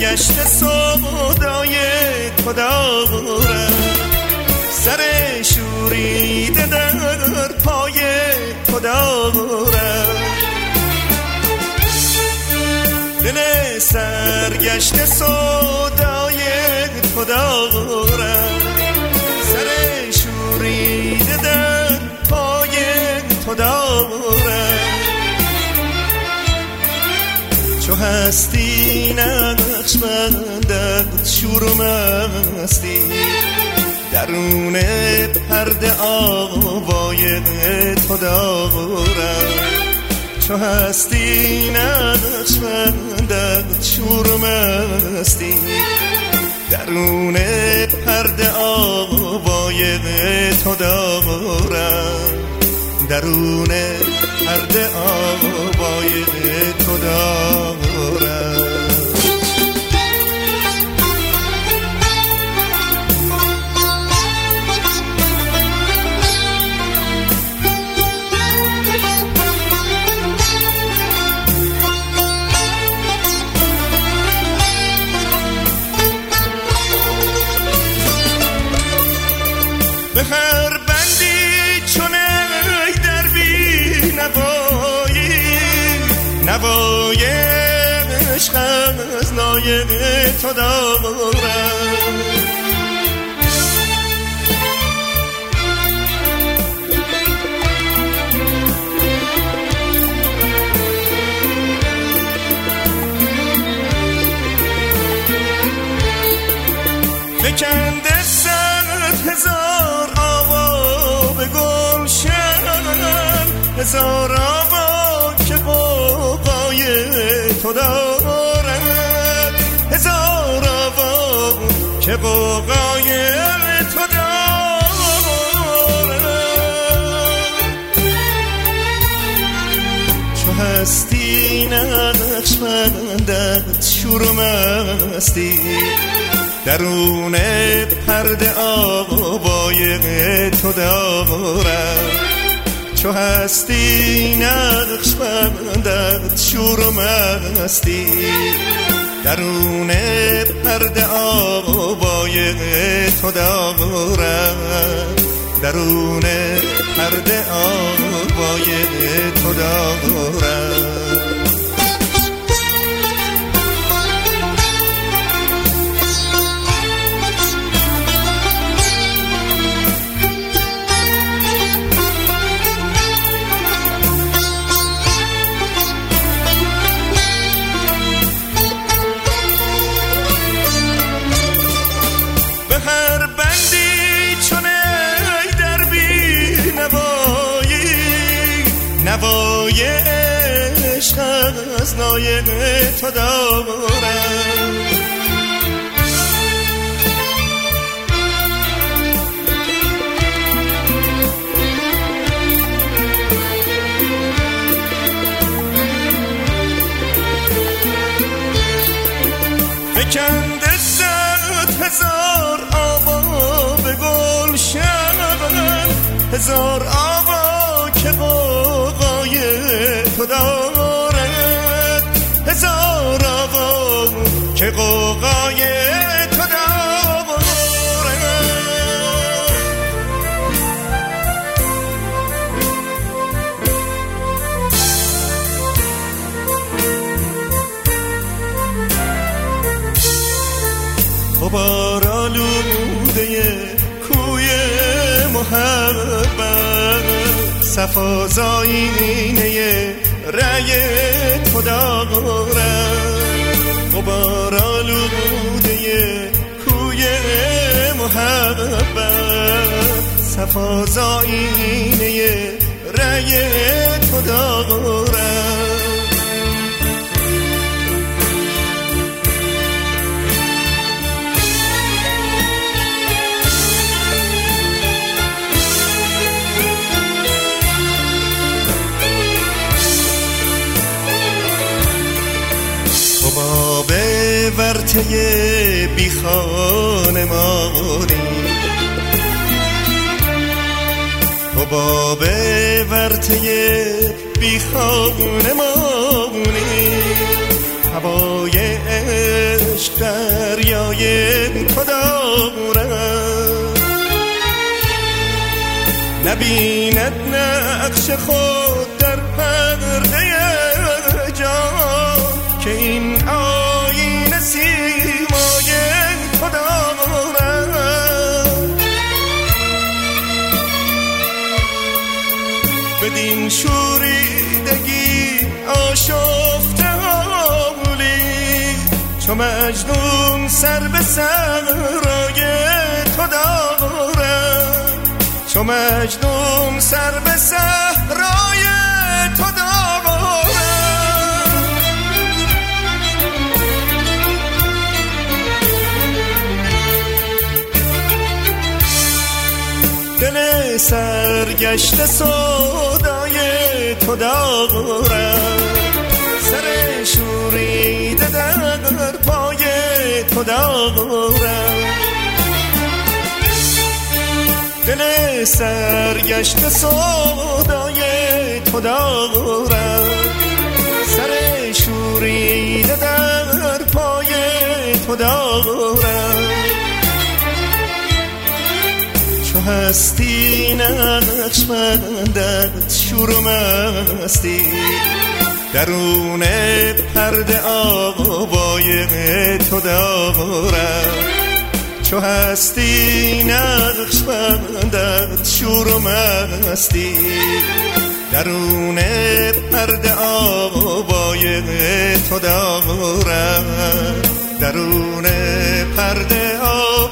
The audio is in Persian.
سرگشت سودای تو دارم، سر شوریده در پای تو دارم، دل سرگشت سودای تو دارم، سر شوریده در پای تو دارم. چو هستی نقش بندد شور و مستی، درون پرده آوای تو دارم. چو هستی نقش بندد شور و مستی، درون پرده آوای تو دارم، درون پرده آوای تو دارم. به هر بندی چون ای در بی نوای عشق از نای تو دارم. فکنده 100,000 آوا به گلشن، 1000 آوا که قوقای تو دارد، 1000 آوا که قوقای تو دارد. چو هستی نقش بندد شور و مستی، درون پرده آوای تو دارم. چو هستی نقش بندد شور و مستی، درون پرده آوای تو دارم، درون پرده آوای تو دارم. هر بندی چون ای در بی نوای عشق از نای تو دارم. فکنده 100,000 آوا به گلشن، 1000 آوا که قوقای تو دارد، 1000 آوا که قوقای تو دارد. غبار آلوده کوی محبت، صفا زاینه رأی تو دارم. غبار آلوده کوی محبت، صفا زاینه رأی تو دارم. حباب ورطه بی خانمانی، حباب ورطه بی خانمانی، هوای عشق دریای تو دارد، نبیند نقش خود در پرده جان که این آینه سیمای تو دارد. بدین شوریدگی آشفته حالی، چو مجنون سر به صحرای تو دارد، چو مجنون سر به صحرای تو دارد. دل سرگشته سودای تو دارد، سر شوریده در پای تو دارد. دل سرگشته سودای تو دارد، سر شوریده در پای تو دارد. چو هستی نقش بندد شور و مستی، درون پرده آوای تو دارد. چو هستی نقش بندد شور و مستی، درون پرده آوای تو دارد، درون پرده آوای